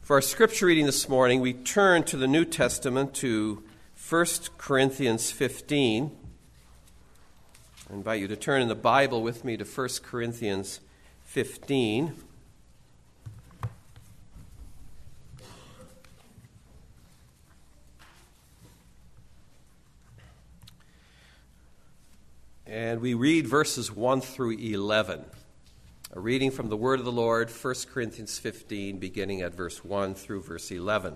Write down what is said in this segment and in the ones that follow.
For our scripture reading this morning, we turn to the New Testament to 1 Corinthians 15. I invite you to turn in the Bible with me to 1 Corinthians 15. And we read verses 1 through 11. A reading from the Word of the Lord, 1 Corinthians 15, beginning at verse 1 through verse 11.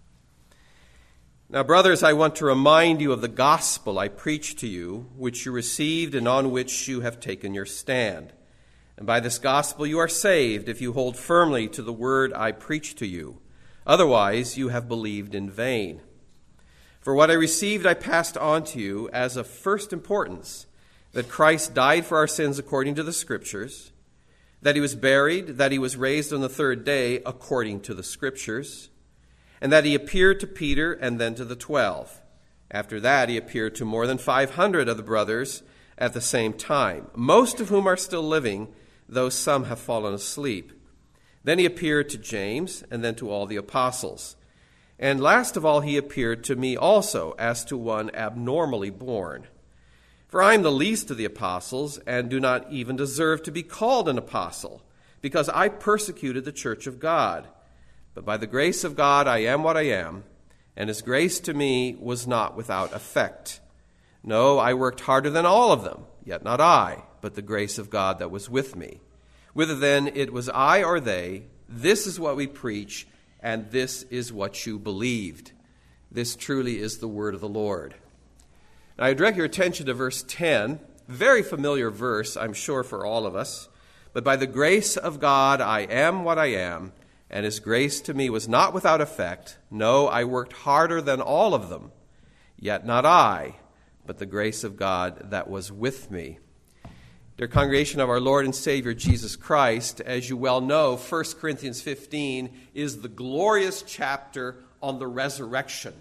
Now, brothers, I want to remind you of the gospel I preached to you, which you received and on which you have taken your stand. And by this gospel you are saved, if you hold firmly to the word I preached to you. Otherwise, you have believed in vain. For what I received I passed on to you as of first importance, that Christ died for our sins according to the Scriptures, that he was buried, that he was raised on the third day according to the Scriptures, and that he appeared to Peter and then to the 12. After that, he appeared to more than 500 of the brothers at the same time, most of whom are still living, though some have fallen asleep. Then he appeared to James and then to all the apostles. And last of all, he appeared to me also as to one abnormally born. For I am the least of the apostles, and do not even deserve to be called an apostle, because I persecuted the church of God. But by the grace of God I am what I am, and his grace to me was not without effect. No, I worked harder than all of them, yet not I, but the grace of God that was with me. Whether then it was I or they, this is what we preach, and this is what you believed. This truly is the word of the Lord. Now, I direct your attention to verse 10, very familiar verse, I'm sure, for all of us. But by the grace of God I am what I am, and his grace to me was not without effect. No, I worked harder than all of them, yet not I, but the grace of God that was with me. Dear congregation of our Lord and Savior Jesus Christ, as you well know, 1 Corinthians 15 is the glorious chapter on the resurrection.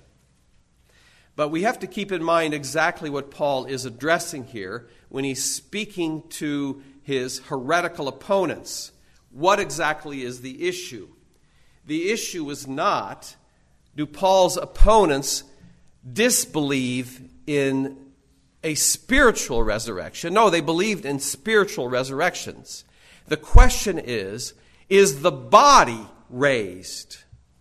But we have to keep in mind exactly what Paul is addressing here when he's speaking to his heretical opponents. What exactly is the issue? The issue is not, do Paul's opponents disbelieve in a spiritual resurrection? No, they believed in spiritual resurrections. The question is the body raised?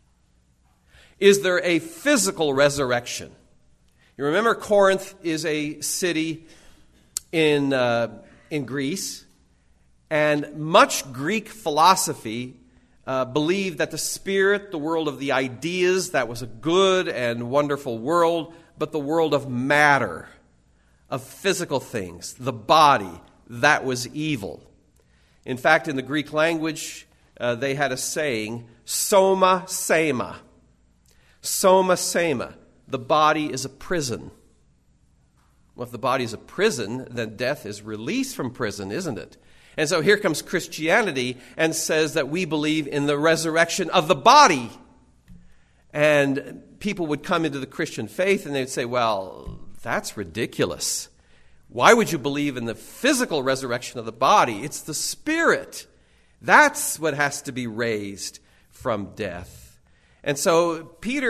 Is there a physical resurrection? You remember Corinth is a city in Greece, and much Greek philosophy believed that the spirit, the world of the ideas, that was a good and wonderful world, but the world of matter, of physical things, the body, that was evil. In fact, in the Greek language, they had a saying, soma sema. Soma sema. The body is a prison. Well, if the body is a prison, then death is released from prison, isn't it? And so here comes Christianity and says that we believe in the resurrection of the body. And people would come into the Christian faith and they'd say, well, that's ridiculous. Why would you believe in the physical resurrection of the body? It's the spirit. That's what has to be raised from death. And so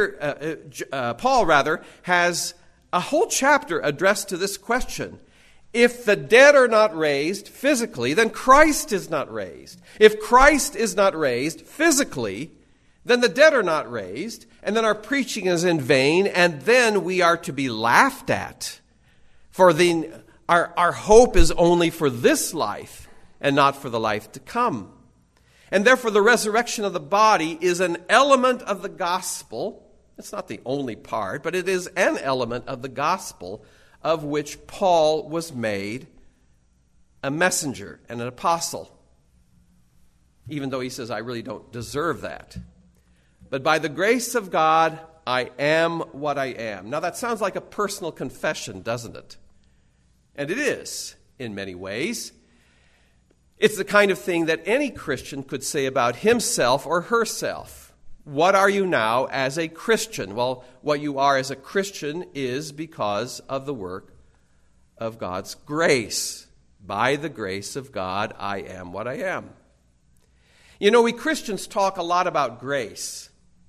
Paul has a whole chapter addressed to this question. If the dead are not raised physically, then Christ is not raised. If Christ is not raised physically, then the dead are not raised, and then our preaching is in vain, and then we are to be laughed at. For our hope is only for this life and not for the life to come. And therefore, the resurrection of the body is an element of the gospel. It's not the only part, but it is an element of the gospel of which Paul was made a messenger and an apostle, even though he says, I really don't deserve that. But by the grace of God, I am what I am. Now, that sounds like a personal confession, doesn't it? And it is, in many ways. It's the kind of thing that any Christian could say about himself or herself. What are you now as a Christian? Well, what you are as a Christian is because of the work of God's grace. By the grace of God, I am what I am. You know, we Christians talk a lot about grace.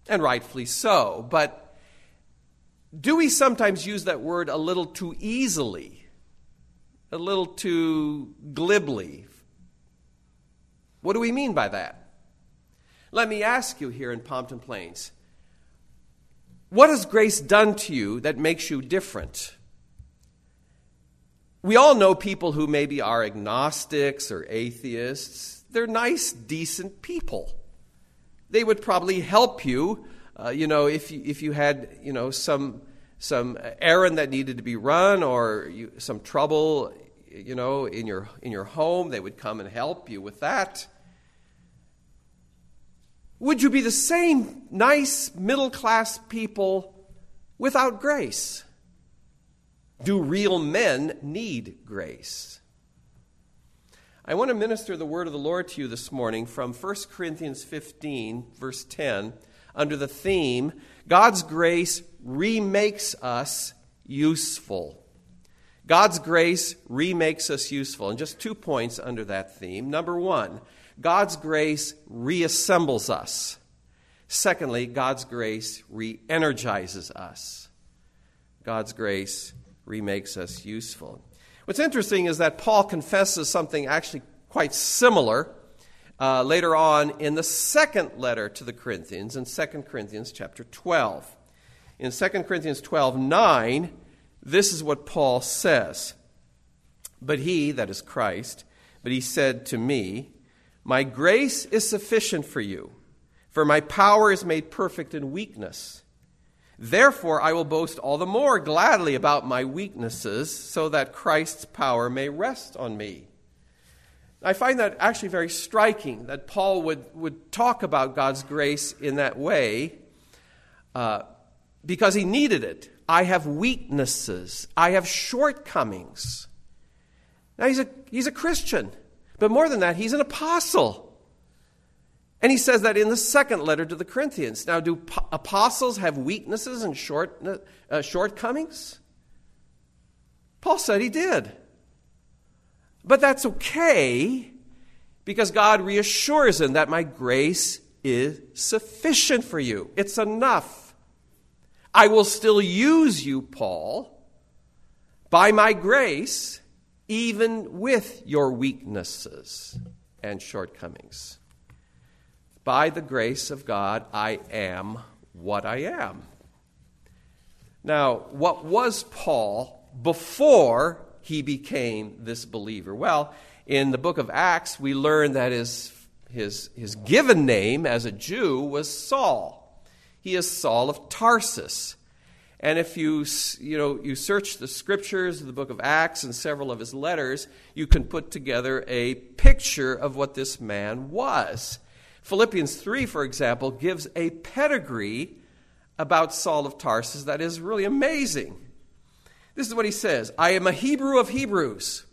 and rightfully so. But do we sometimes use that word a little too easily, a little too glibly? What do we mean by that? Let me ask you here in Pompton Plains, what has grace done to you that makes you different? We all know people who maybe are agnostics or atheists. They're nice, decent people. They would probably help you, if you had, some errand that needed to be run or some trouble, in your home. They would come and help you with that. Would you be the same nice middle-class people without grace? Do real men need grace? I want to minister the word of the Lord to you this morning from 1 Corinthians 15, verse 10, under the theme, God's grace remakes us useful. God's grace remakes us useful. And just 2 points under that theme. Number one, God's grace reassembles us. Secondly, God's grace re-energizes us. God's grace remakes us useful. What's interesting is that Paul confesses something actually quite similar later on in the second letter to the Corinthians, in 2 Corinthians chapter 12. In 2 Corinthians 12:9, this is what Paul says. But he, that is Christ, but he said to me, my grace is sufficient for you, for my power is made perfect in weakness. Therefore, I will boast all the more gladly about my weaknesses, so that Christ's power may rest on me. I find that actually very striking, that Paul would talk about God's grace in that way, because he needed it. I have weaknesses. I have shortcomings. Now, he's a Christian. But more than that, he's an apostle. And he says that in the second letter to the Corinthians. Now, do apostles have weaknesses and shortcomings? Paul said he did. But that's okay, because God reassures him that my grace is sufficient for you. It's enough. I will still use you, Paul, by my grace, even with your weaknesses and shortcomings. By the grace of God, I am what I am. Now, what was Paul before he became this believer? Well, in the book of Acts, we learn that his given name as a Jew was Saul. He is Saul of Tarsus. And if you search the scriptures of the book of Acts and several of his letters, you can put together a picture of what this man was. Philippians 3, for example, gives a pedigree about Saul of Tarsus that is really amazing. This is what he says: I am a Hebrew of Hebrews.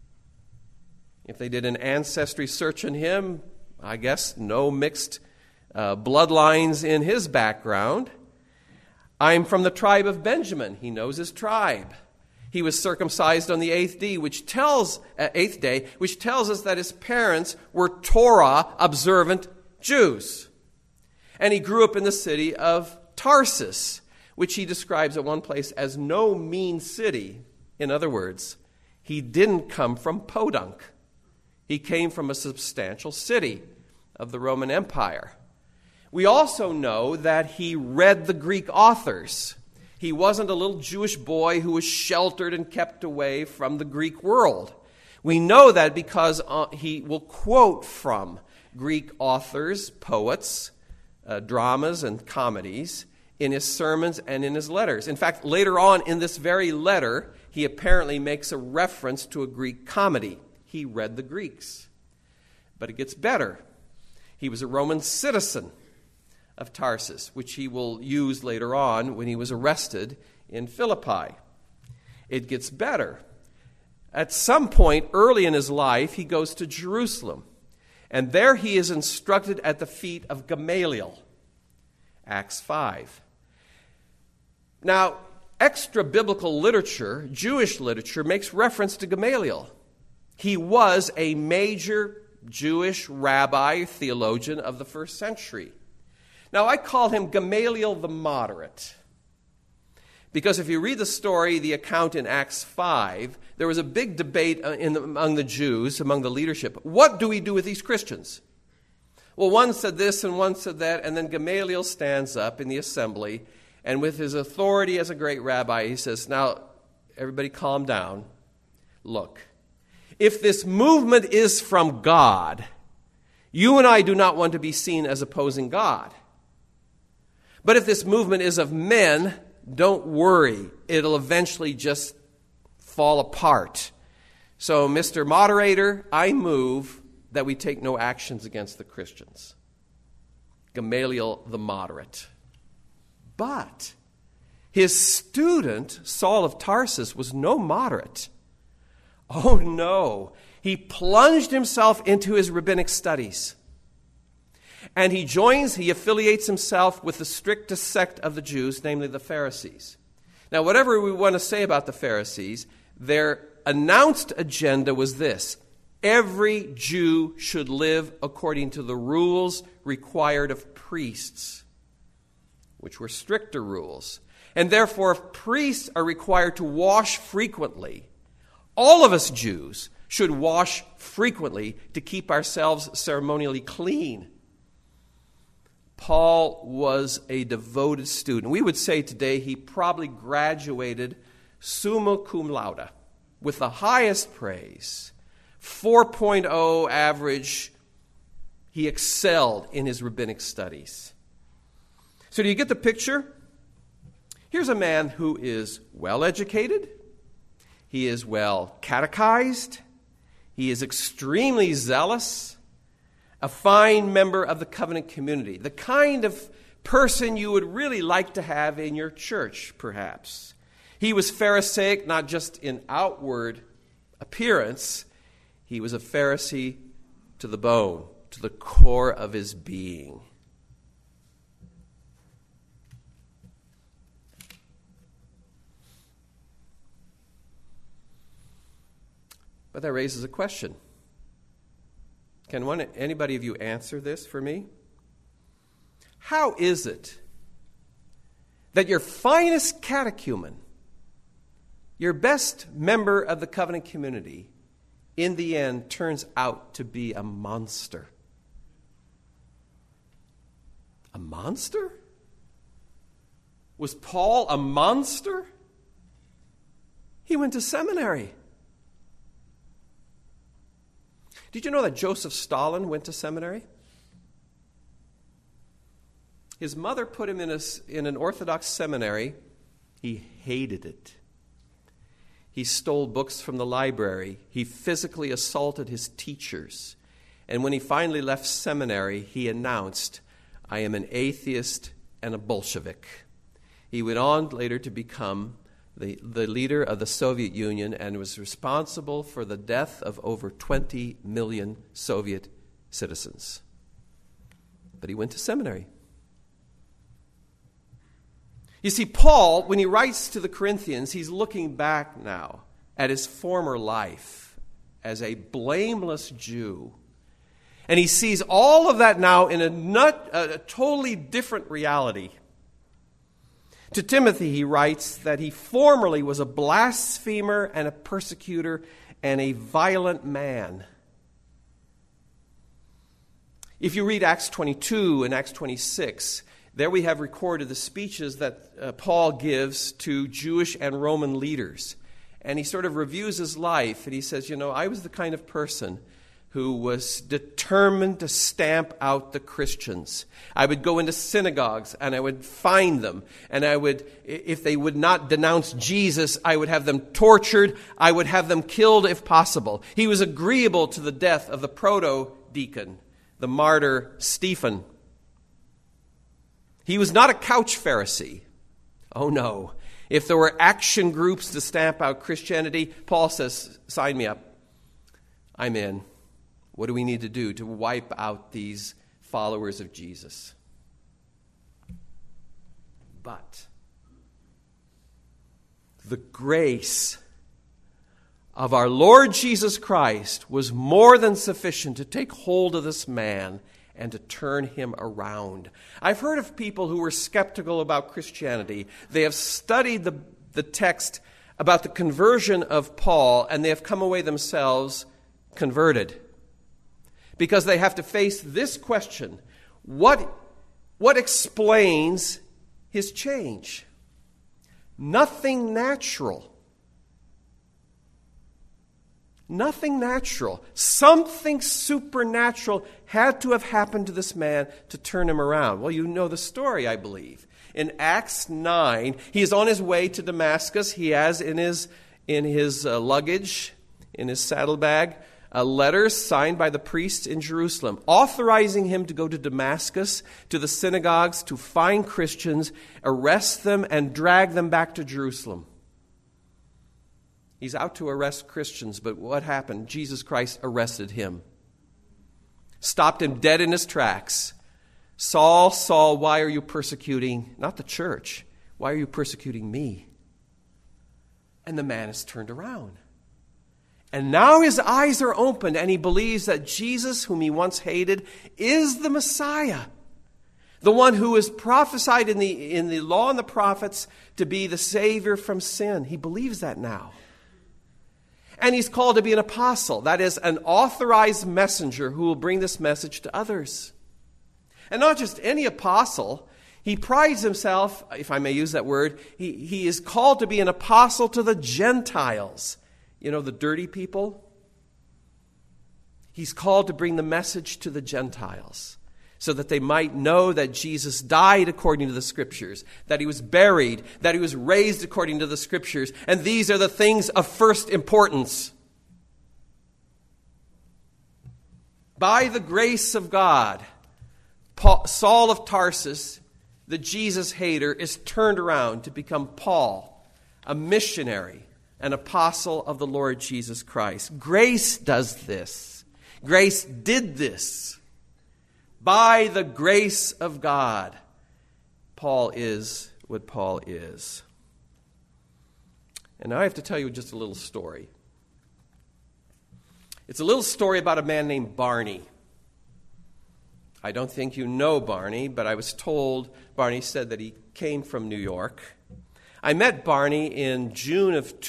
If they did an ancestry search on him, I guess no mixed bloodlines in his background. I'm from the tribe of Benjamin. He knows his tribe. He was circumcised on the eighth day, which tells us that his parents were Torah-observant Jews. And he grew up in the city of Tarsus, which he describes at one place as no mean city. In other words, he didn't come from Podunk. He came from a substantial city of the Roman Empire. We also know that he read the Greek authors. He wasn't a little Jewish boy who was sheltered and kept away from the Greek world. We know that because he will quote from Greek authors, poets, dramas, and comedies in his sermons and in his letters. In fact, later on in this very letter, he apparently makes a reference to a Greek comedy. He read the Greeks. But it gets better. He was a Roman citizen of Tarsus, which he will use later on when he was arrested in Philippi. It gets better. At some point early in his life, he goes to Jerusalem, and there he is instructed at the feet of Gamaliel, Acts 5. Now, extra-biblical literature, Jewish literature, makes reference to Gamaliel. He was a major Jewish rabbi, theologian of the first century. Now, I call him Gamaliel the Moderate, because if you read the story, the account in Acts 5, there was a big debate among the Jews, among the leadership. What do we do with these Christians? Well, one said this and one said that, and then Gamaliel stands up in the assembly, and with his authority as a great rabbi, he says, now, everybody calm down. Look, if this movement is from God, you and I do not want to be seen as opposing God. But if this movement is of men, don't worry. It'll eventually just fall apart. So, Mr. Moderator, I move that we take no actions against the Christians. Gamaliel the Moderate. But his student, Saul of Tarsus, was no moderate. Oh no, he plunged himself into his rabbinic studies. And he affiliates himself with the strictest sect of the Jews, namely the Pharisees. Now, whatever we want to say about the Pharisees, their announced agenda was this: every Jew should live according to the rules required of priests, which were stricter rules. And therefore, if priests are required to wash frequently, all of us Jews should wash frequently to keep ourselves ceremonially clean. Paul was a devoted student. We would say today he probably graduated summa cum laude, with the highest praise. 4.0 average. He excelled in his rabbinic studies. So do you get the picture? Here's a man who is well educated. He is well catechized. He is extremely zealous. A fine member of the covenant community. The kind of person you would really like to have in your church, perhaps. He was Pharisaic, not just in outward appearance. He was a Pharisee to the bone, to the core of his being. But that raises a question. Can anybody of you answer this for me? How is it that your finest catechumen, your best member of the covenant community, in the end turns out to be a monster? A monster? Was Paul a monster? He went to seminary. Did you know that Joseph Stalin went to seminary? His mother put him in an Orthodox seminary. He hated it. He stole books from the library. He physically assaulted his teachers. And when he finally left seminary, he announced, "I am an atheist and a Bolshevik." He went on later to become the leader of the Soviet Union and was responsible for the death of over 20 million Soviet citizens. But he went to seminary. You see, Paul, when he writes to the Corinthians, he's looking back now at his former life as a blameless Jew. And he sees all of that now in a totally different reality. To Timothy, he writes that he formerly was a blasphemer and a persecutor and a violent man. If you read Acts 22 and Acts 26, there we have recorded the speeches that Paul gives to Jewish and Roman leaders. And he sort of reviews his life, and he says, I was the kind of person who was determined to stamp out the Christians. I would go into synagogues and I would find them, and I would, if they would not denounce Jesus, I would have them tortured. I would have them killed if possible. He was agreeable to the death of the proto-deacon, the martyr Stephen. He was not a couch Pharisee. Oh no. If there were action groups to stamp out Christianity, Paul says, sign me up. I'm in. What do we need to do to wipe out these followers of Jesus? But the grace of our Lord Jesus Christ was more than sufficient to take hold of this man and to turn him around. I've heard of people who were skeptical about Christianity. They have studied the text about the conversion of Paul, and they have come away themselves converted. Because they have to face this question: what explains his change? Nothing natural. Nothing natural. Something supernatural had to have happened to this man to turn him around. Well, you know the story, I believe. In Acts 9, he is on his way to Damascus. He has in his luggage, in his saddlebag, a letter signed by the priests in Jerusalem, authorizing him to go to Damascus, to the synagogues, to find Christians, arrest them, and drag them back to Jerusalem. He's out to arrest Christians, but what happened? Jesus Christ arrested him, stopped him dead in his tracks. Saul, Saul, why are you persecuting, not the church, why are you persecuting me? And the man is turned around. And now his eyes are opened, and he believes that Jesus, whom he once hated, is the Messiah, the one who is prophesied in the law and the prophets to be the Savior from sin. He believes that now. And he's called to be an apostle, that is, an authorized messenger who will bring this message to others. And not just any apostle. He prides himself, if I may use that word, he is called to be an apostle to the Gentiles. You know, the dirty people? He's called to bring the message to the Gentiles so that they might know that Jesus died according to the Scriptures, that he was buried, that he was raised according to the Scriptures, and these are the things of first importance. By the grace of God, Saul of Tarsus, the Jesus hater, is turned around to become Paul, a missionary, an apostle of the Lord Jesus Christ. Grace does this. Grace did this. By the grace of God, Paul is what Paul is. And now I have to tell you just a little story. It's a little story about a man named Barney. I don't think you know Barney, but I was told, Barney said that he came from New York. I met Barney in June of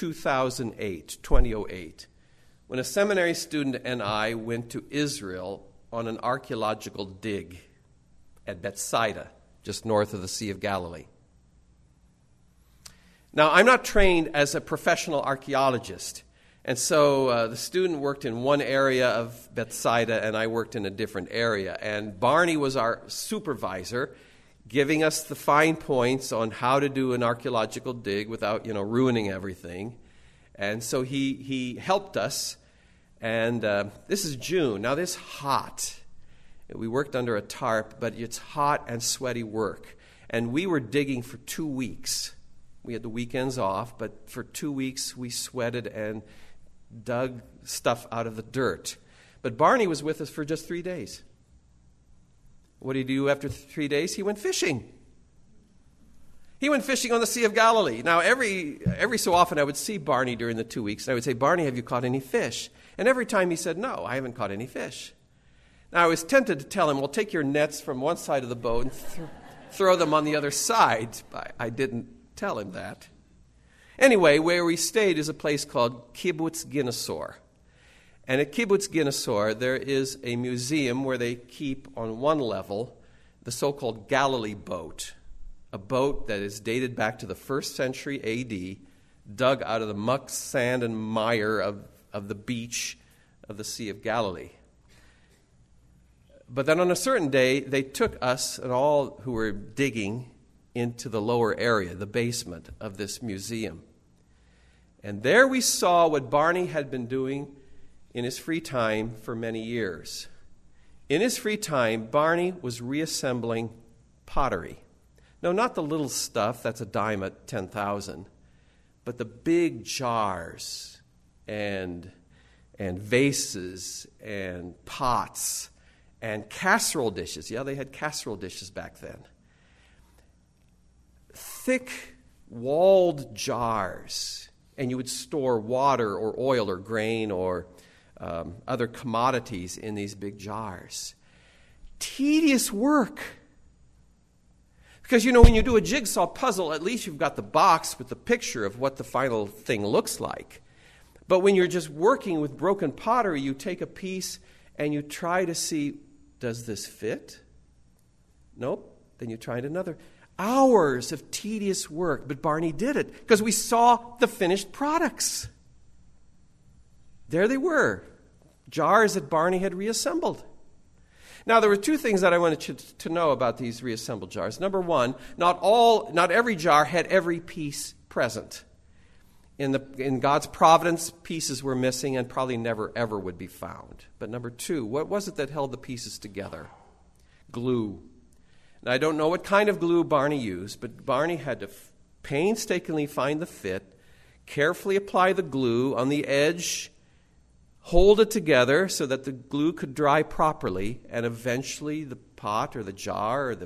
2008, when a seminary student and I went to Israel on an archaeological dig at Bethsaida, just north of the Sea of Galilee. Now, I'm not trained as a professional archaeologist, and so the student worked in one area of Bethsaida, and I worked in a different area. And Barney was our supervisor, giving us the fine points on how to do an archaeological dig without, ruining everything. And so he helped us. And this is June. Now, this is hot. We worked under a tarp, but it's hot and sweaty work. And we were digging for 2 weeks. We had the weekends off, but for 2 weeks we sweated and dug stuff out of the dirt. But Barney was with us for just 3 days. What did he do after 3 days? He went fishing. He went fishing on the Sea of Galilee. Now, every so often I would see Barney during the 2 weeks, and I would say, Barney, have you caught any fish? And every time he said, no, I haven't caught any fish. Now, I was tempted to tell him, well, take your nets from one side of the boat and throw them on the other side. I didn't tell him that. Anyway, where we stayed is a place called Kibbutz Ginnesor. And at Kibbutz Ginnesor, there is a museum where they keep on one level the so-called Galilee boat, a boat that is dated back to the 1st century A.D., dug out of the muck, sand, and mire of the beach of the Sea of Galilee. But then on a certain day, they took us and all who were digging into the lower area, the basement of this museum. And there we saw what Barney had been doing in his free time for many years. In his free time, Barney was reassembling pottery. No, not the little stuff that's a dime at 10,000, but the big jars and vases and pots and casserole dishes. Yeah, they had casserole dishes back then. Thick walled jars, and you would store water or oil or grain or other commodities in these big jars. tedious work. Because, when you do a jigsaw puzzle, at least you've got the box with the picture of what the final thing looks like. But when you're just working with broken pottery, you take a piece and you try to see, does this fit? Nope. Then you try another. Hours of tedious work. But Barney did it because we saw the finished products. There they were. Jars that Barney had reassembled. Now, there were two things that I wanted you to know about these reassembled jars. Number one, not every jar had every piece present. In God's providence, pieces were missing and probably never, ever would be found. But number two, what was it that held the pieces together? Glue. Now, I don't know what kind of glue Barney used, but Barney had to painstakingly find the fit, carefully apply the glue on the edge, hold it together so that the glue could dry properly, and eventually the pot or the jar or the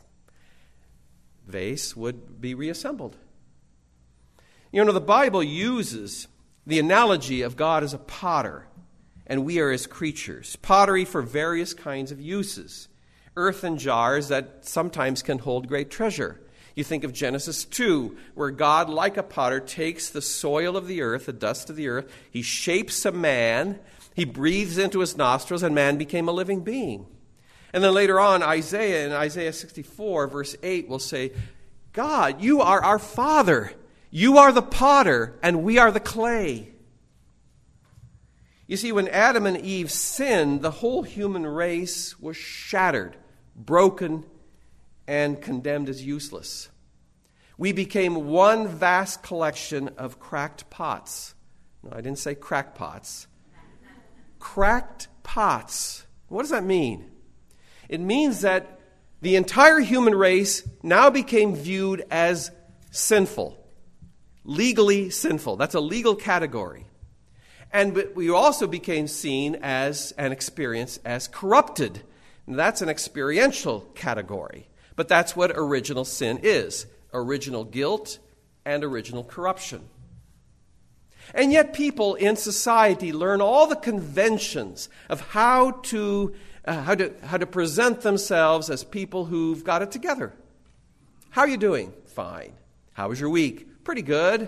vase would be reassembled. The Bible uses the analogy of God as a potter, and we are his creatures. Pottery for various kinds of uses. Earthen jars that sometimes can hold great treasure. You think of Genesis 2, where God, like a potter, takes the soil of the earth, the dust of the earth, he shapes a man, he breathes into his nostrils, and man became a living being. And then later on, Isaiah, in Isaiah 64, verse 8, will say, God, you are our Father. You are the potter, and we are the clay. You see, when Adam and Eve sinned, the whole human race was shattered, broken, and condemned as useless. We became one vast collection of cracked pots. No, I didn't say crackpots. Cracked pots. What does that mean? It means that the entire human race now became viewed as sinful, legally sinful. That's a legal category. But we also became seen as and experienced as corrupted. And that's an experiential category. But that's what original sin is. Original guilt and original corruption. And yet people in society learn all the conventions of how to present themselves as people who've got it together. How are you doing? Fine. How was your week? Pretty good.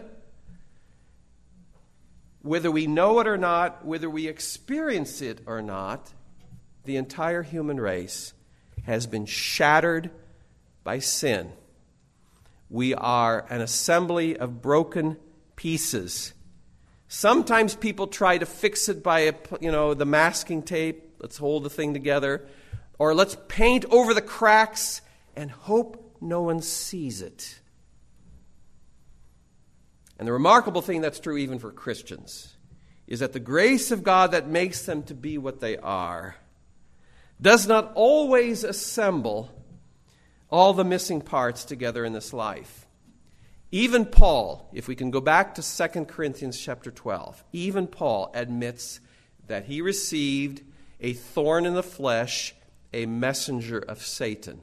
Whether we know it or not, whether we experience it or not, the entire human race has been shattered by sin. We are an assembly of broken pieces. Sometimes people try to fix it by, the masking tape. Let's hold the thing together. Or let's paint over the cracks and hope no one sees it. And the remarkable thing that's true even for Christians is that the grace of God that makes them to be what they are does not always assemble all the missing parts together in this life. Even Paul, if we can go back to 2 Corinthians chapter 12, even Paul admits that he received a thorn in the flesh, a messenger of Satan.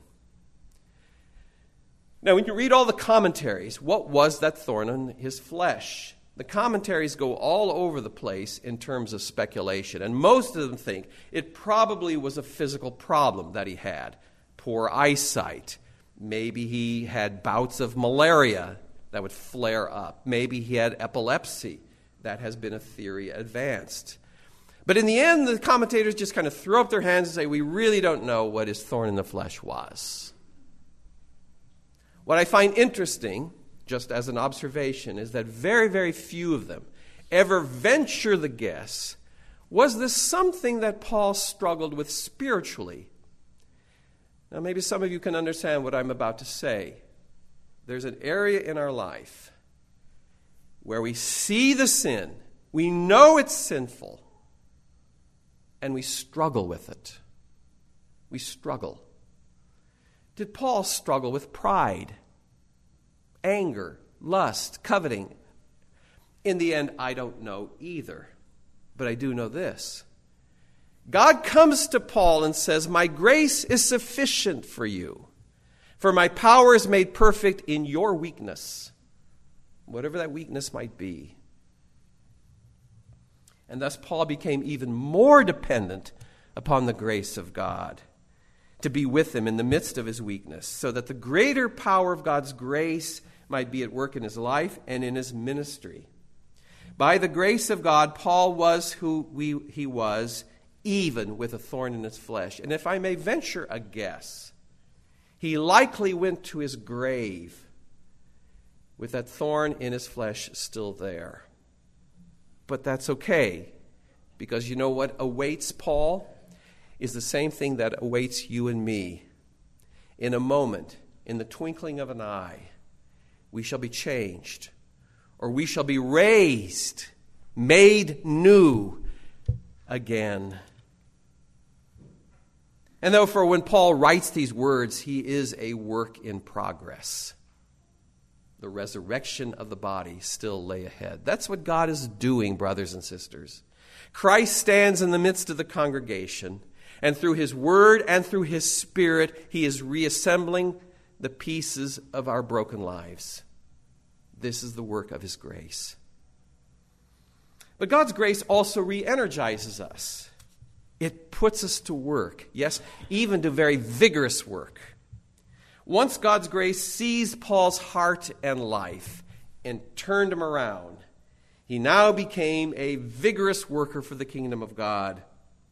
Now, when you read all the commentaries, what was that thorn in his flesh? The commentaries go all over the place in terms of speculation, and most of them think it probably was a physical problem that he had. Poor eyesight. Maybe he had bouts of malaria that would flare up. Maybe he had epilepsy. That has been a theory advanced. But in the end, the commentators just kind of throw up their hands and say, we really don't know what his thorn in the flesh was. What I find interesting, just as an observation, is that very, very few of them ever venture the guess, was this something that Paul struggled with spiritually? Now, maybe some of you can understand what I'm about to say. There's an area in our life where we see the sin, we know it's sinful, and we struggle with it. We struggle. Did Paul struggle with pride, anger, lust, coveting? In the end, I don't know either. But I do know this. God comes to Paul and says, my grace is sufficient for you, for my power is made perfect in your weakness, whatever that weakness might be. And thus Paul became even more dependent upon the grace of God. to be with him in the midst of his weakness, so that the greater power of God's grace might be at work in his life and in his ministry. By the grace of God, Paul was who he was, even with a thorn in his flesh. And if I may venture a guess, he likely went to his grave with that thorn in his flesh still there. But that's okay, because you know what awaits Paul is the same thing that awaits you and me. In a moment, in the twinkling of an eye, we shall be changed, or we shall be raised, made new again. And therefore, when Paul writes these words, he is a work in progress. The resurrection of the body still lay ahead. That's what God is doing, brothers and sisters. Christ stands in the midst of the congregation, and through his word and through his spirit, he is reassembling the pieces of our broken lives. This is the work of his grace. But God's grace also re-energizes us. It puts us to work, yes, even to very vigorous work. Once God's grace seized Paul's heart and life and turned him around, he now became a vigorous worker for the kingdom of God.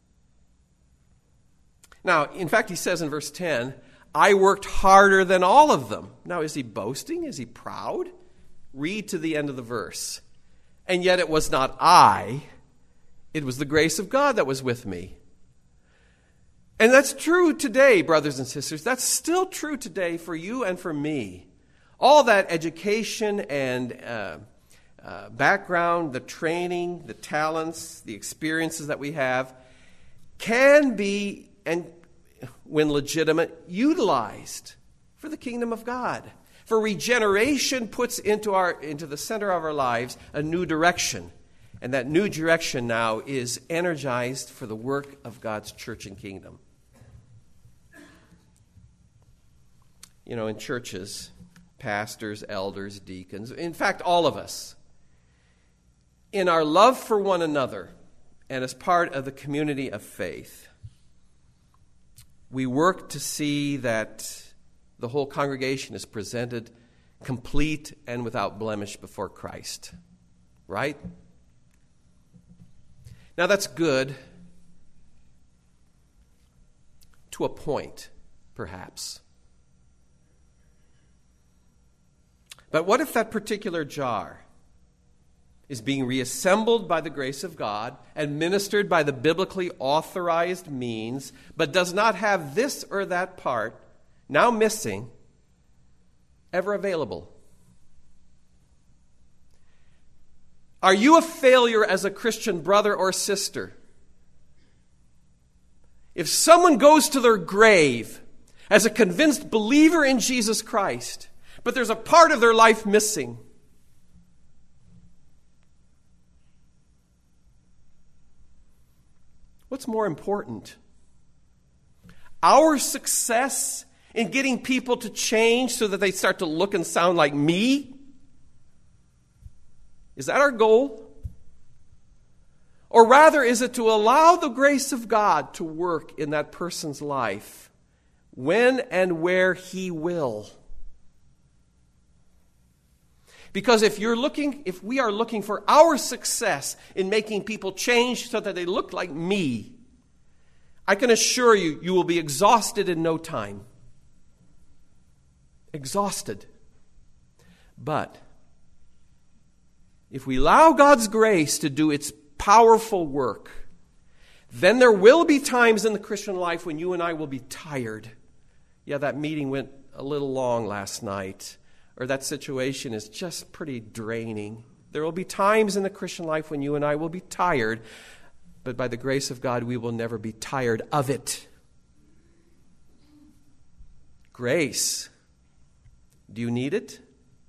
Now, in fact, he says in verse 10, I worked harder than all of them. Now, is he boasting? Is he proud? Read to the end of the verse. And yet it was not I, it was the grace of God that was with me. And that's true today, brothers and sisters. That's still true today for you and for me. All that education and background, the training, the talents, the experiences that we have can be, and when legitimate, utilized for the kingdom of God. For regeneration puts into the center of our lives a new direction. And that new direction now is energized for the work of God's church and kingdom. You know, in churches, pastors, elders, deacons, in fact, all of us, in our love for one another and as part of the community of faith, we work to see that the whole congregation is presented complete and without blemish before Christ. Right? Now that's good to a point, perhaps. But what if that particular jar is being reassembled by the grace of God, administered by the biblically authorized means, but does not have this or that part, now missing, ever available? Are you a failure as a Christian brother or sister? If someone goes to their grave as a convinced believer in Jesus Christ, but there's a part of their life missing, what's more important? Our success in getting people to change so that they start to look and sound like me? Is that our goal? Or rather, is it to allow the grace of God to work in that person's life when and where He will? Because if we are looking for our success in making people change so that they look like me, I can assure you, you will be exhausted in no time. Exhausted. But if we allow God's grace to do its powerful work, then there will be times in the Christian life when you and I will be tired. Yeah, that meeting went a little long last night, or that situation is just pretty draining. There will be times in the Christian life when you and I will be tired, but by the grace of God, we will never be tired of it. Grace. Do you need it?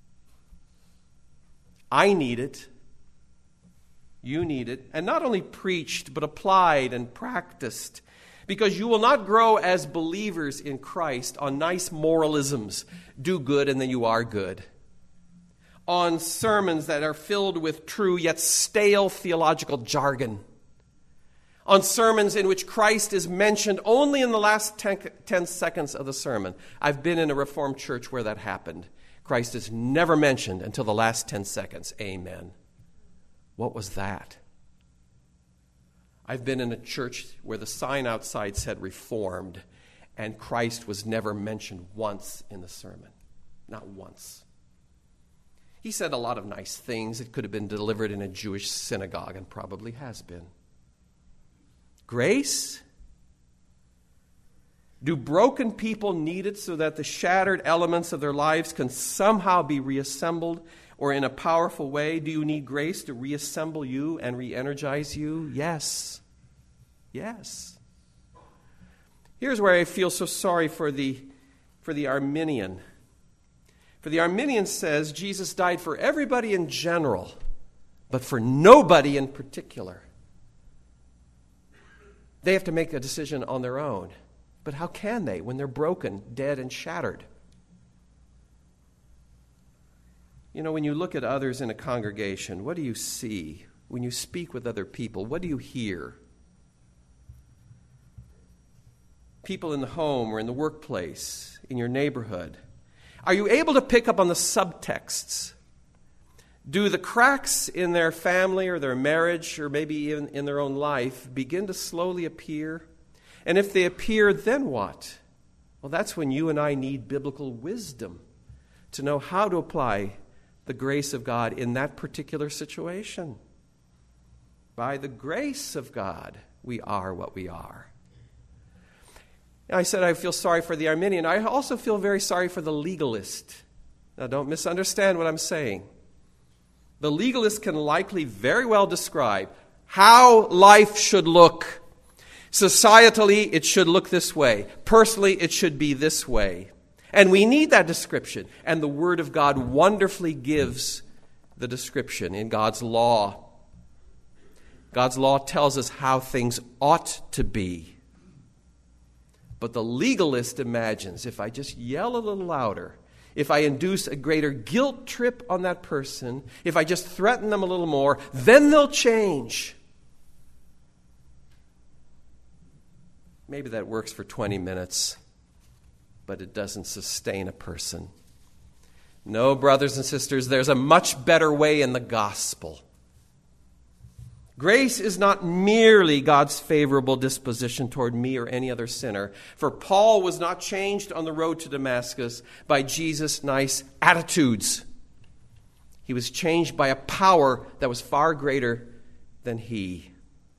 I need it. You need it. And not only preached, but applied and practiced. Because you will not grow as believers in Christ on nice moralisms. Do good and then you are good. On sermons that are filled with true yet stale theological jargon. on sermons in which Christ is mentioned only in the last 10 seconds of the sermon. I've been in a Reformed church where that happened. Christ is never mentioned until the last 10 seconds. Amen. What was that? I've been in a church where the sign outside said Reformed, and Christ was never mentioned once in the sermon. Not once. He said a lot of nice things. It could have been delivered in a Jewish synagogue, and probably has been. Grace? Do broken people need it so that the shattered elements of their lives can somehow be reassembled, or in a powerful way? Do you need grace to reassemble you and re-energize you? Yes. Yes. Here's where I feel so sorry for the Arminian. For the Arminian says Jesus died for everybody in general, but for nobody in particular. They have to make a decision on their own. But how can they when they're broken, dead, and shattered? You know, when you look at others in a congregation, what do you see? When you speak with other people, what do you hear? People in the home or in the workplace, in your neighborhood. Are you able to pick up on the subtexts? Do the cracks in their family or their marriage or maybe even in their own life begin to slowly appear? And if they appear, then what? Well, that's when you and I need biblical wisdom to know how to apply the grace of God in that particular situation. By the grace of God, we are what we are. I said I feel sorry for the Arminian. I also feel very sorry for the legalist. Now, don't misunderstand what I'm saying. The legalist can likely very well describe how life should look. Societally, it should look this way. Personally, it should be this way. And we need that description. And the Word of God wonderfully gives the description in God's law. God's law tells us how things ought to be. But the legalist imagines, if I just yell a little louder, if I induce a greater guilt trip on that person, if I just threaten them a little more, then they'll change. Maybe that works for 20 minutes, but it doesn't sustain a person. No, brothers and sisters, there's a much better way in the gospel. Grace is not merely God's favorable disposition toward me or any other sinner, for Paul was not changed on the road to Damascus by Jesus' nice attitudes. He was changed by a power that was far greater than he.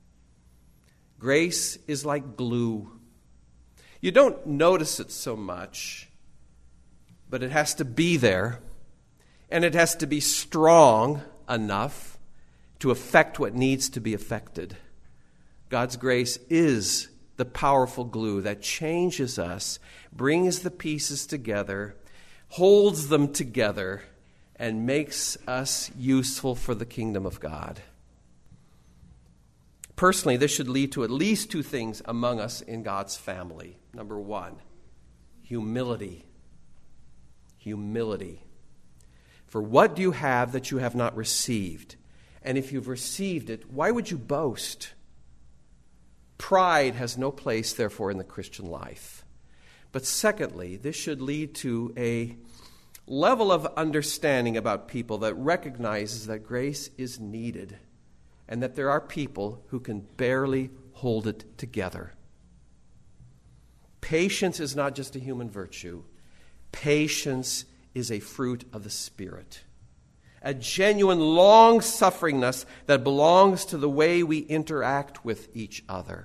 Grace is like glue. You don't notice it so much, but it has to be there, and it has to be strong enough to affect what needs to be affected. God's grace is the powerful glue that changes us, brings the pieces together, holds them together, and makes us useful for the kingdom of God. Personally, this should lead to at least two things among us in God's family. Number one, humility. Humility. For what do you have that you have not received? And if you've received it, why would you boast? Pride has no place, therefore, in the Christian life. But secondly, this should lead to a level of understanding about people that recognizes that grace is needed and that there are people who can barely hold it together. Patience is not just a human virtue. Patience is a fruit of the Spirit. A genuine long-sufferingness that belongs to the way we interact with each other.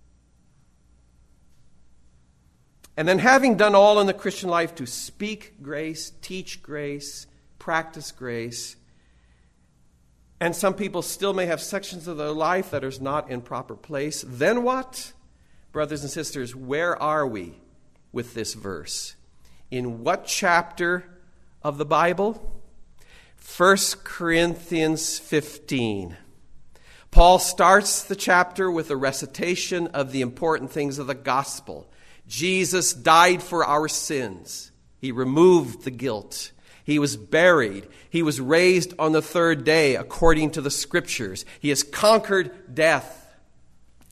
And then having done all in the Christian life to speak grace, teach grace, practice grace, and some people still may have sections of their life that is not in proper place, then what? Brothers and sisters, where are we with this verse? In what chapter of the Bible? 1 Corinthians 15. Paul starts the chapter with a recitation of the important things of the gospel. Jesus died for our sins. He removed the guilt. He was buried. He was raised on the third day according to the Scriptures. He has conquered death.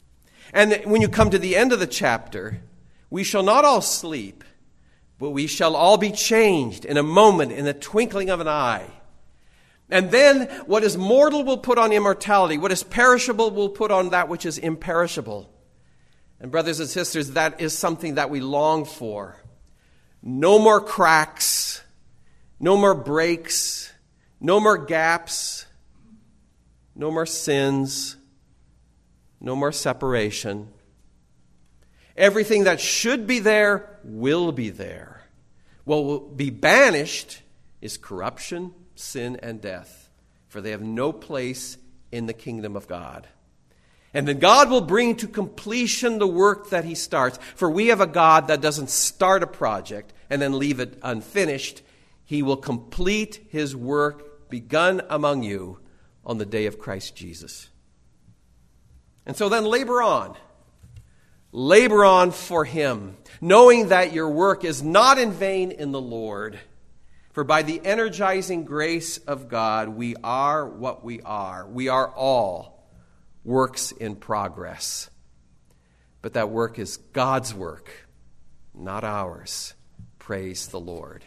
And when you come to the end of the chapter, we shall not all sleep, but we shall all be changed in a moment, in the twinkling of an eye. And then what is mortal will put on immortality. What is perishable will put on that which is imperishable. And brothers and sisters, that is something that we long for. No more cracks, no more breaks, no more gaps, no more sins, no more separation. Everything that should be there will be there. What will be banished is corruption, sin, and death, for they have no place in the kingdom of God. And then God will bring to completion the work that he starts. For we have a God that doesn't start a project and then leave it unfinished. He will complete his work begun among you on the day of Christ Jesus. And so then labor on. Labor on for him, knowing that your work is not in vain in the Lord. For by the energizing grace of God, we are what we are. We are all works in progress. But that work is God's work, not ours. Praise the Lord.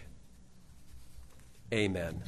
Amen.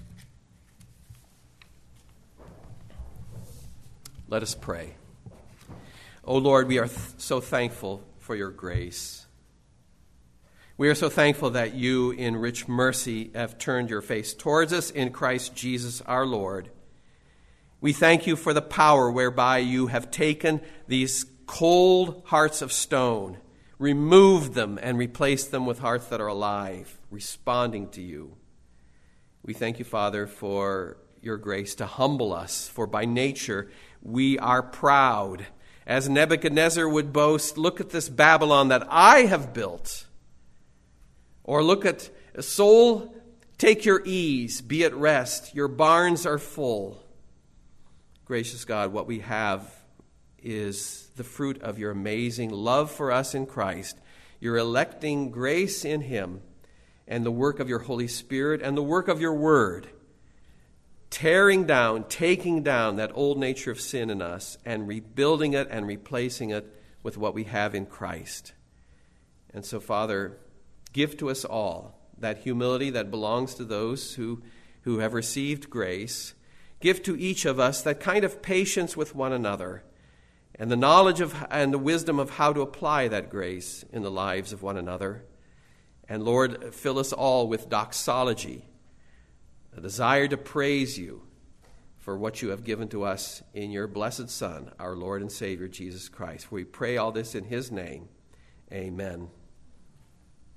Let us pray. O Lord, we are so thankful for your grace. We are so thankful that you, in rich mercy, have turned your face towards us in Christ Jesus our Lord. We thank you for the power whereby you have taken these cold hearts of stone, removed them, and replaced them with hearts that are alive, responding to you. We thank you, Father, for your grace to humble us, for by nature we are proud. As Nebuchadnezzar would boast, look at this Babylon that I have built. Or look at, soul, take your ease, be at rest. Your barns are full. Gracious God, what we have is the fruit of your amazing love for us in Christ, your electing grace in him, and the work of your Holy Spirit and the work of your word, tearing down, taking down that old nature of sin in us and rebuilding it and replacing it with what we have in Christ. And so, Father, give to us all that humility that belongs to those who have received grace. Give to each of us that kind of patience with one another and the knowledge of and the wisdom of how to apply that grace in the lives of one another. And Lord, fill us all with doxology, a desire to praise you for what you have given to us in your blessed Son, our Lord and Savior, Jesus Christ. For we pray all this in his name. Amen.